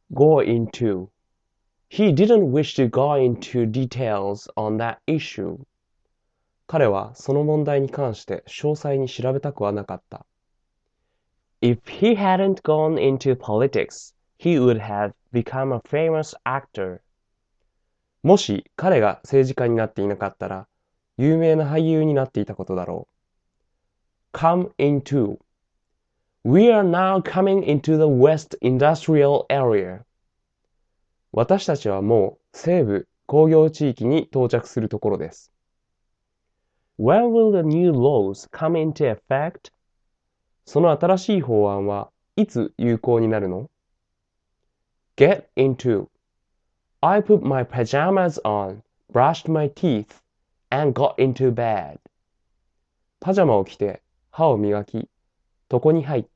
Go into. He didn't wish to go into details on that issue. 彼はその問題に関して詳細に調べたくはなかった。If he hadn't gone into politics, he would have become a famous actor. もし彼が政治家になっていなかったら、有名な俳優になっていたことだろう。Come into. We are now coming into the West Industrial Area. 私たちはもう西部工業地域に到着するところです。When will the new laws come into effect? その新しい法案はいつ有効になるの？ Get into. I put my pajamas on, brushed my teeth, and got into bed. パジャマを着て歯を磨き、床に入った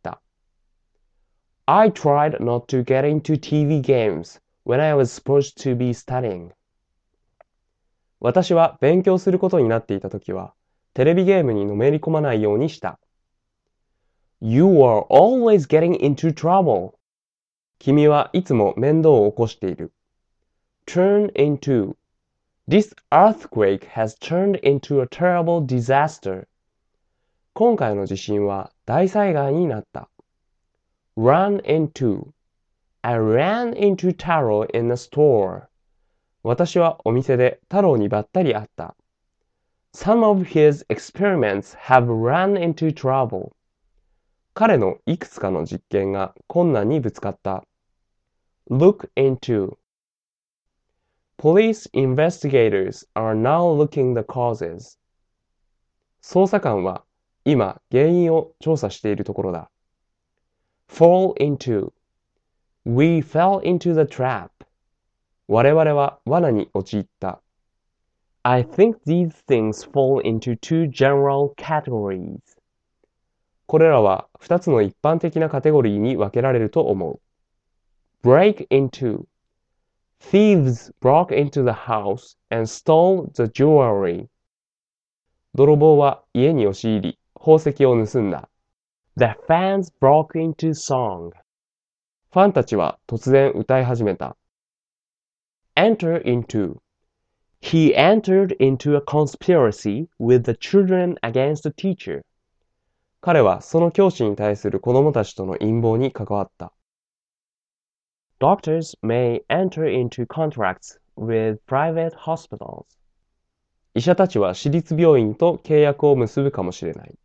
。I tried not to get into TV games when I was supposed to be studying. 私は勉強することになっていたときは、テレビゲームにのめり込まないようにした。You are always getting into trouble. 君はいつも面倒を起こしている。Turn into. This earthquake has turned into a terrible disaster. 今回の地震は大災害になった。Run into. I ran into Taro in a store. 私はお店で太郎にばったり会った。Some of his experiments have run into trouble. 彼のいくつかの実験が困難にぶつかった。Look into. Police investigators are now looking the causes. 捜査官は今原因を調査しているところだ。Fall into. We fell into the trap. 我々は罠に陥った。I think these things fall into two general categories. これらは2つの一般的なカテゴリーに分けられると思う。Break into. Thieves broke into the house and stole the jewelry. 泥棒は家に押し入り、宝石を盗んだ。The fans broke into song. ファンたちは突然歌い始めた。Enter into. He entered into a conspiracy with the children against the teacher. 彼はその教師に対する子供たちとの陰謀に関わった。Doctors may enter into contracts with private hospitals. 医者たちは私立病院と契約を結ぶかもしれない。